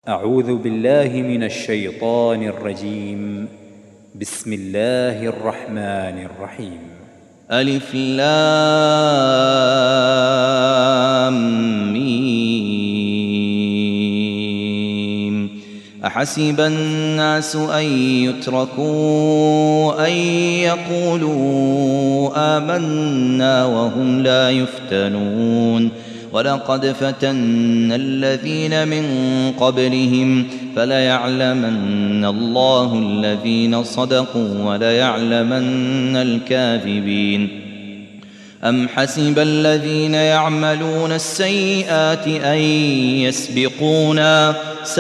أعوذ بالله من الشيطان الرجيم. بسم الله الرحمن الرحيم. ألف لام ميم. أحسب الناس أن يتركوا أن يقولوا آمنا وهم لا يفتنون ولقد فتنا الذين من قبلهم فليعلمن الله الذين صدقوا وليعلمن الكاذبين. أم حسب الذين يعملون السيئات أن يسبقونا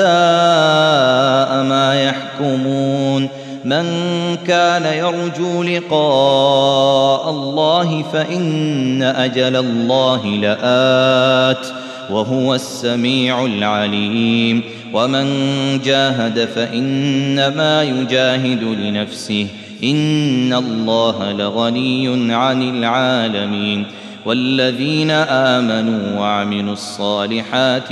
ساء ما يحكمون. من كان يرجو لقاء الله فإن أجل الله لآت وهو السميع العليم. ومن جاهد فإنما يجاهد لنفسه إن الله لغني عن العالمين. والذين آمنوا وعملوا الصالحات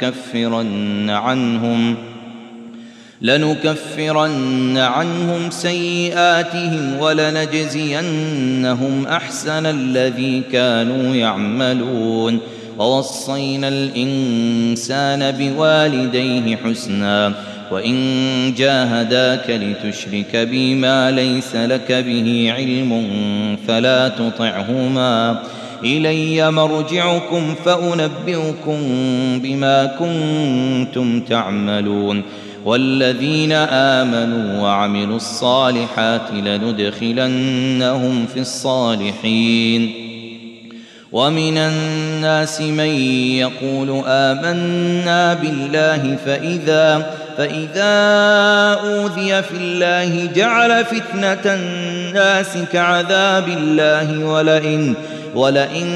لنكفرن عنهم سيئاتهم ولنجزينهم أحسن الذي كانوا يعملون. ووصينا الإنسان بوالديه حسنا وإن جاهداك لتشرك بي ما ليس لك به علم فلا تطعهما إلي مرجعكم فأنبئكم بما كنتم تعملون. والذين آمنوا وعملوا الصالحات لندخلنهم في الصالحين. ومن الناس من يقول آمنا بالله فإذا أوذي في الله جعل فتنة الناس كعذاب الله ولئن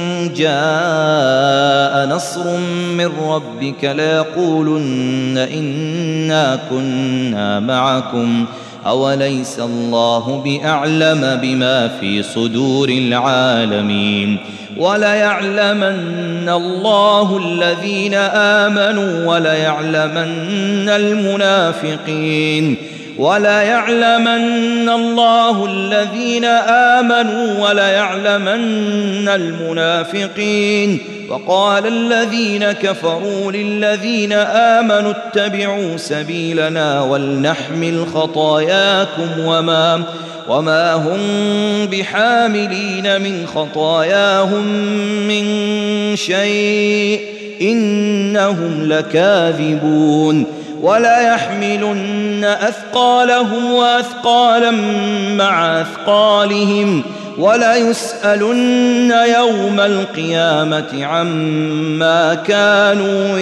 جاء نصر من ربك ليقولن إنا كنا معكم أوليس الله بأعلم بما في صدور العالمين. وليعلمن الله الذين آمنوا وليعلمن المنافقين. وليعلمن الله الذين آمنوا وليعلمن المنافقين. وقال الذين كفروا للذين آمنوا اتبعوا سبيلنا ولنحمل خطاياكم وما هم بحاملين من خطاياهم من شيء إنهم لكاذبون. ولا يحملن أثقالهم وأثقالا مع أثقالهم ولا يسألن يوم القيامة عما كانوا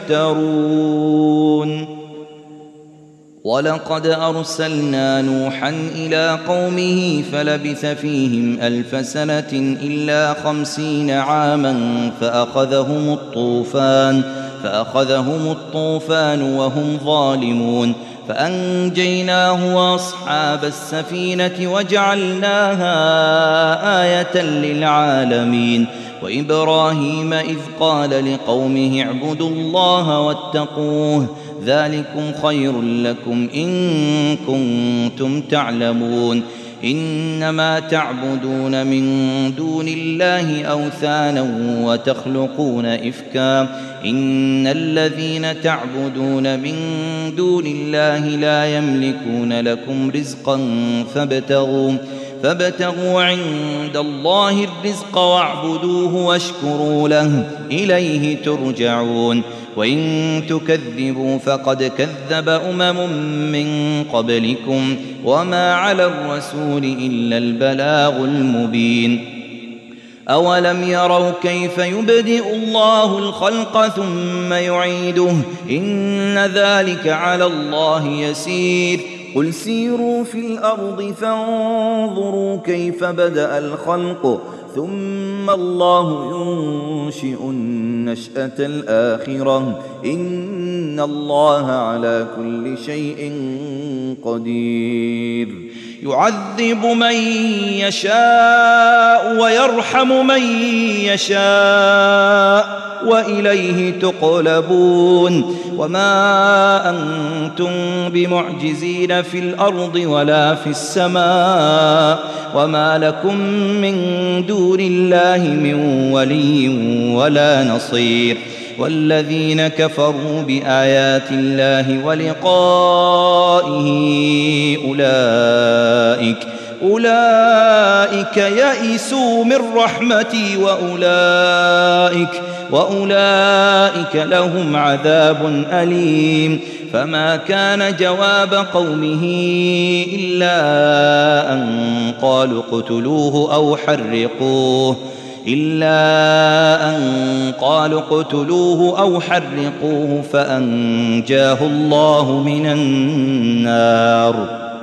يفترون. ولقد أرسلنا نوحا إلى قومه فلبث فيهم 1000 سنة إلا 50 عاما فأخذهم الطوفان وهم ظالمون فأنجيناه وأصحاب السفينة وجعلناها آية للعالمين. وإبراهيم إذ قال لقومه اعبدوا الله واتقوه ذلكم خير لكم إن كنتم تعلمون. إنما تعبدون من دون الله أوثانا وتخلقون إفكا إن الذين تعبدون من دون الله لا يملكون لكم رزقا فابتغوا عند الله الرزق واعبدوه واشكروا له إليه ترجعون. وإن تكذبوا فقد كذب من قبلكم وما على الرسول إلا البلاغ المبين. أولم يروا كيف يبدئ الله الخلق ثم يعيده إن ذلك على الله يسير. قل سيروا في الأرض فانظروا كيف بدأ الخلق ثم الله ينشئ النشأة الآخرة إن الله على كل شيء قدير. يعذب من يشاء ويرحم من يشاء وإليه تقلبون وما أنتم بمعجزين في الأرض ولا في السماء وما لكم من دون الله من ولي ولا نصير والذين كفروا بآيات الله ولقائه أولئك يئسوا من رحمتي وأولئك لهم عذاب أليم فما كان جواب قومه إلا أن قالوا اقتلوه أو حرقوه فأنجاه الله من النار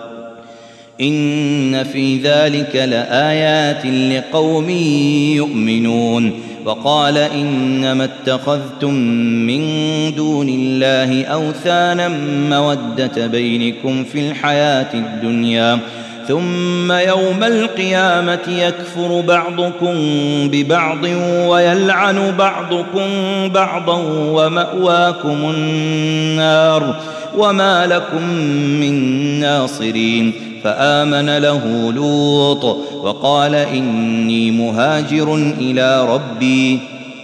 إن في ذلك لآيات لقوم يؤمنون وقال إنما اتخذتم من دون الله أوثانا مودة بينكم في الحياة الدنيا ثم يوم القيامة يكفر بعضكم ببعض ويلعن بعضكم بعضا ومأواكم النار وما لكم من ناصرين فآمن له لوط وقال إني مهاجر إلى ربي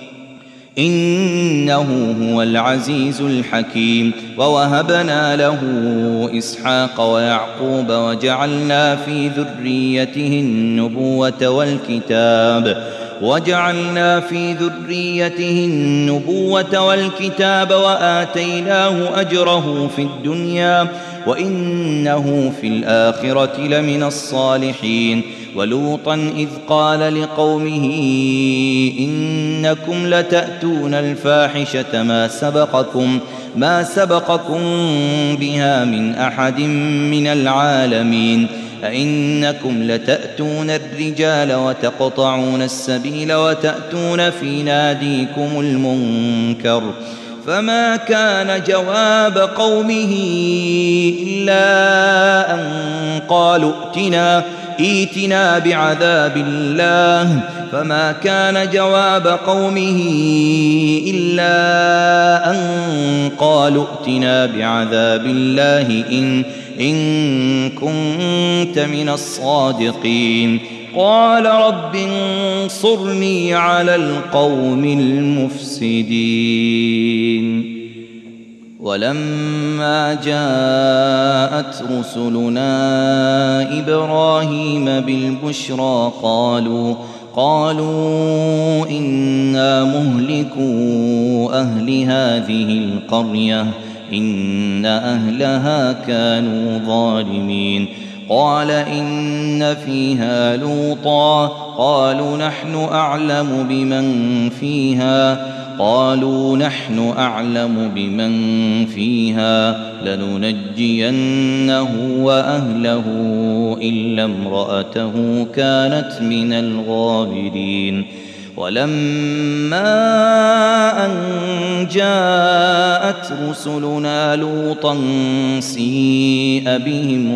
إنه هو العزيز الحكيم ووهبنا له إسحاق ويعقوب وجعلنا في ذريته النبوة والكتاب وآتيناه أجره في الدنيا وإنه في الآخرة لمن الصالحين ولوطا إذ قال لقومه إنكم لتأتون الفاحشة ما سبقكم بها من أحد من العالمين أئنكم لتأتون الرجال وتقطعون السبيل وتأتون في ناديكم المنكر فما كان جواب قومه إلا أن قالوا ائتنا بعذاب الله فما كان جواب قومه إلا أن قالوا ائتنا بعذاب الله إن كنت من الصادقين قال رب انصرني على القوم المفسدين ولما جاءت رسلنا إبراهيم بالبشرى قالوا إنا مهلكو أهل هذه القرية إن أهلها كانوا ظالمين قال إن فيها لوطا قالوا نحن أعلم بمن فيها لننجينه وأهله إلا امرأته كانت من الغابرين ولما أن جاءت رسلنا لوطا سيء بهم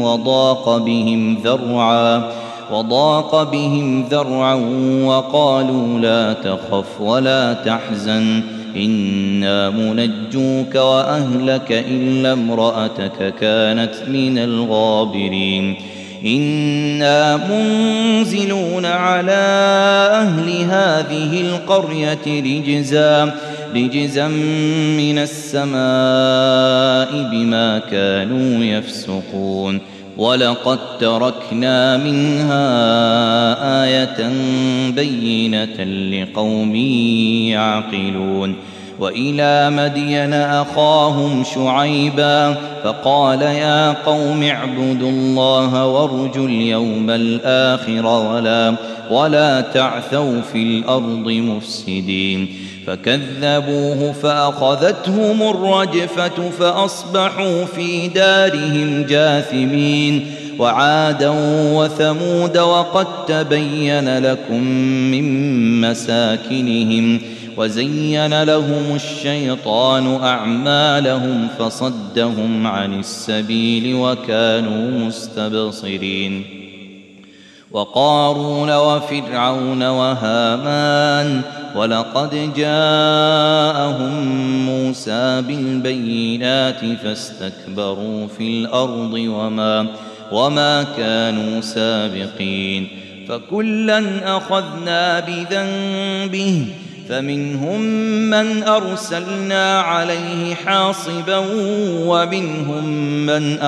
وضاق بهم ذرعا وقالوا لا تخف ولا تحزن إنا منجوك وأهلك إلا امرأتك كانت من الغابرين إنا منزلون على أهل هذه القرية رجزا من السماء بما كانوا يفسقون ولقد تركنا منها آية بينة لقوم يعقلون وإلى مدين أخاهم شعيبا فقال يا قوم اعبدوا الله وارجوا اليوم الآخر ولا تعثوا في الأرض مفسدين فكذبوه فأخذتهم الرجفة فأصبحوا في دارهم جاثمين وعادا وثمود وقد تبين لكم من مساكنهم وزين لهم الشيطان أعمالهم فصدهم عن السبيل وكانوا مستبصرين وقارون وفرعون وهامان ولقد جاءهم موسى بالبينات فاستكبروا في الأرض وما كانوا سابقين فكلا أخذنا بذنبه فمنهم من أرسلنا عليه حاصبا ومنهم من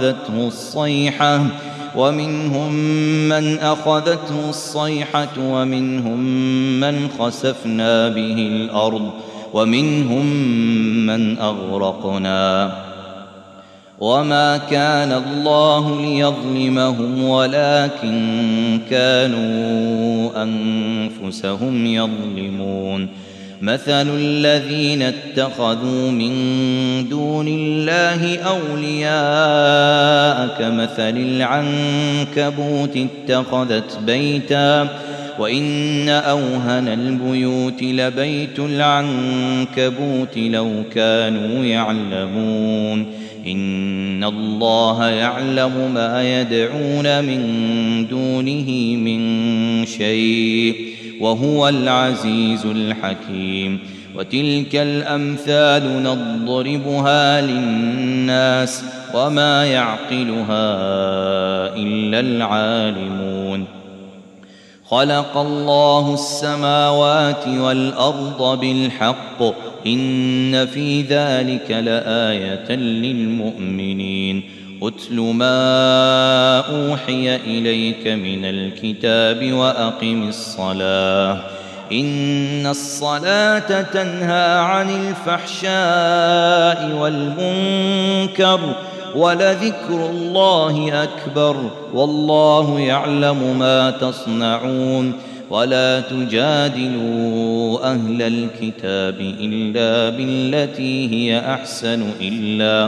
أخذته الصيحة ومنهم من خسفنا به الأرض ومنهم من أغرقنا وما كان الله ليظلمهم ولكن كانوا أنفسهم يظلمون مثل الذين اتخذوا من دون الله أولياء كمثل العنكبوت اتخذت بيتا وإن أوهن البيوت لبيت العنكبوت لو كانوا يعلمون إن الله يعلم ما يدعون من دونه من شيء وهو العزيز الحكيم وتلك الأمثال نضربها للناس وما يعقلها إلا العالمون خلق الله السماوات والأرض بالحق إن في ذلك لآية للمؤمنين أتل ما أوحي إليك من الكتاب وأقم الصلاة إن الصلاة تنهى عن الفحشاء والمنكر ولذكر الله أكبر والله يعلم ما تصنعون ولا تجادلوا أهل الكتاب إلا بالتي هي أحسن إلا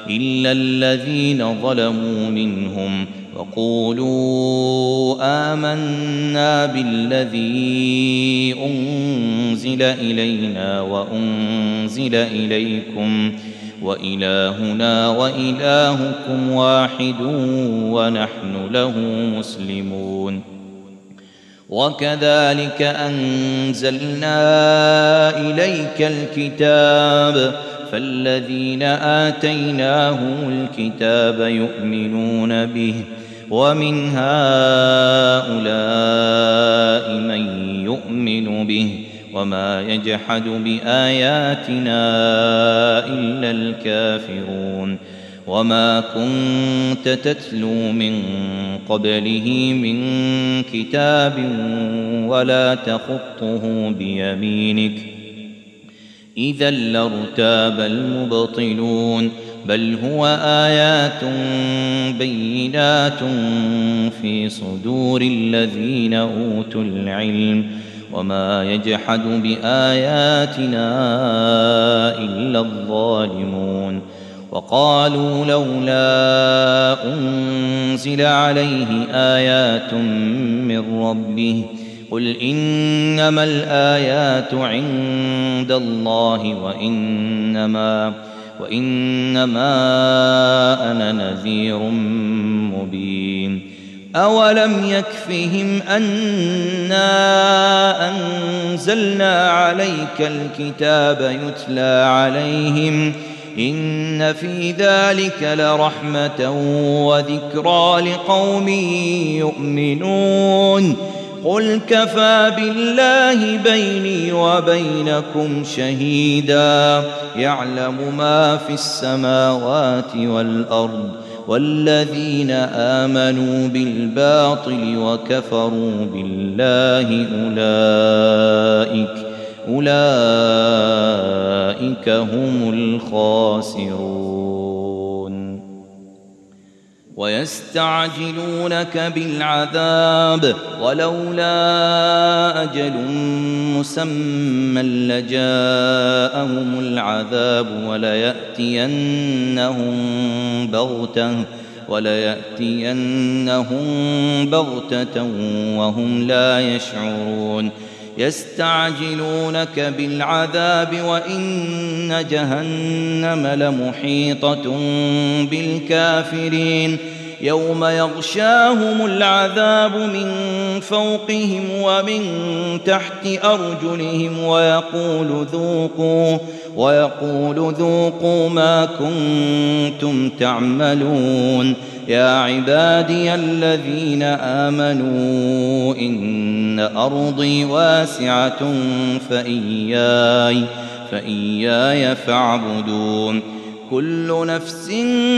الذين ظلموا منهم وقولوا آمنا بالذي أنزل إلينا وأنزل إليكم وإلهنا وإلهكم واحد ونحن له مسلمون وكذلك أنزلنا إليك الكتاب فالذين آتيناهم الكتاب يؤمنون به ومن هؤلاء من يؤمن به وما يجحد بآياتنا إلا الكافرون وما كنت تتلو من قبله من كتاب ولا تخطه بيمينك إذا لارتاب المبطلون بل هو آيات بينات في صدور الذين أوتوا العلم وما يجحد بآياتنا إلا الظالمون وقالوا لولا أنزل عليه آيات من ربه قل إنما الآيات عند الله وإنما أنا نذير مبين أولم يكفهم أنا أنزلنا عليك الكتاب يتلى عليهم إن في ذلك لرحمة وذكرى لقوم يؤمنون قل كفى بالله بيني وبينكم شهيدا يعلم ما في السماوات والأرض والذين آمنوا بالباطل وكفروا بالله أولئك هم الخاسرون ويستعجلونك بالعذاب ولولا أجل مسمى لجاءهم العذاب وليأتينهم وليأتينهم بغتة وهم لا يشعرون يستعجلونك بالعذاب وإن جهنم لمحيطة بالكافرين يوم يغشاهم العذاب من فوقهم ومن تحت أرجلهم ويقول ذوقوا ما كنتم تعملون يا عبادي الذين آمنوا إن أرضي واسعة فإياي فاعبدون كل نفس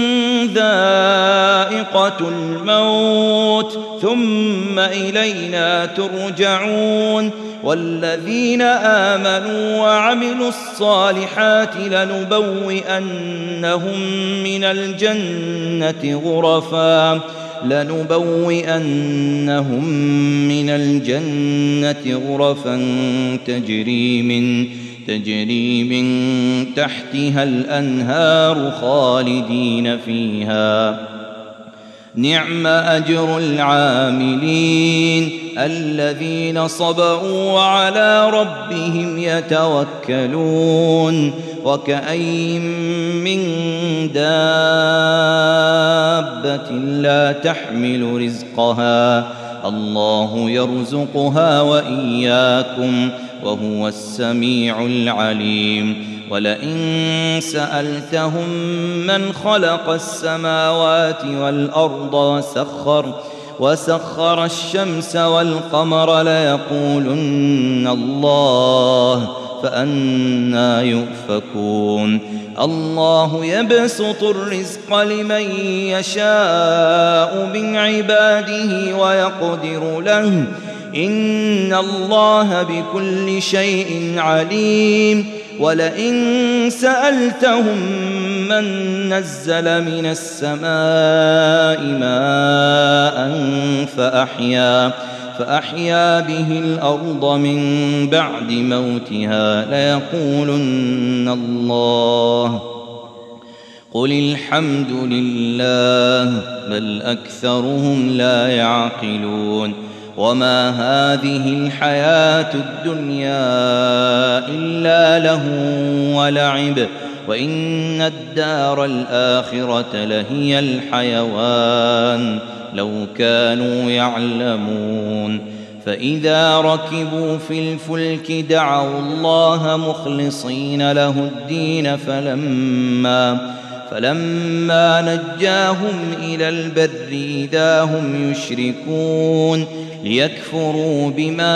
ذائقة الموت ثم إلينا ترجعون والذين آمنوا وعملوا الصالحات لنبوئنهم من الجنة غرفا تجري من تحتها الأنهار خالدين فيها نعم أجر العاملين الذين صبروا وعلى ربهم يتوكلون وكأين من دابة لا تحمل رزقها الله يرزقها وإياكم وهو السميع العليم ولئن سألتهم من خلق السماوات والأرض وسخر الشمس والقمر ليقولن الله فأنى يؤفكون الله يبسط الرزق لمن يشاء من عباده ويقدر له إن الله بكل شيء عليم ولئن سألتهم من نزل من السماء ماء فأحيا به الأرض من بعد موتها ليقولن الله قل الحمد لله بل أكثرهم لا يعقلون وما هذه الحياة الدنيا إلا لهو ولعب وإن الدار الآخرة لهي الحيوان لو كانوا يعلمون فإذا ركبوا في الفلك دعوا الله مخلصين له الدين فلما نجاهم إلى البر إذا هم يشركون ليكفروا بما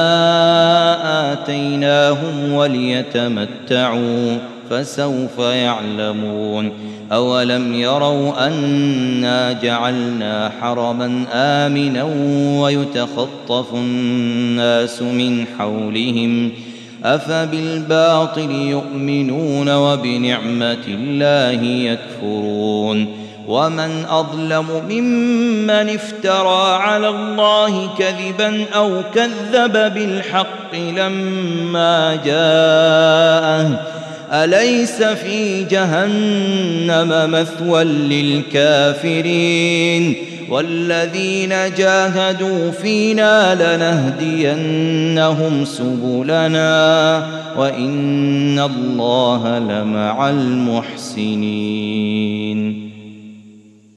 آتيناهم وليتمتعوا فسوف يعلمون أولم يروا أنا جعلنا حرما آمنا ويتخطف الناس من حولهم أفبالباطل يؤمنون وبنعمة الله يكفرون ومن أظلم ممن افترى على الله كذبا أو كذب بالحق لما جاءه أليس في جهنم مثوى للكافرين والذين جاهدوا فينا لنهدينهم سبلنا وإن الله لمع المحسنين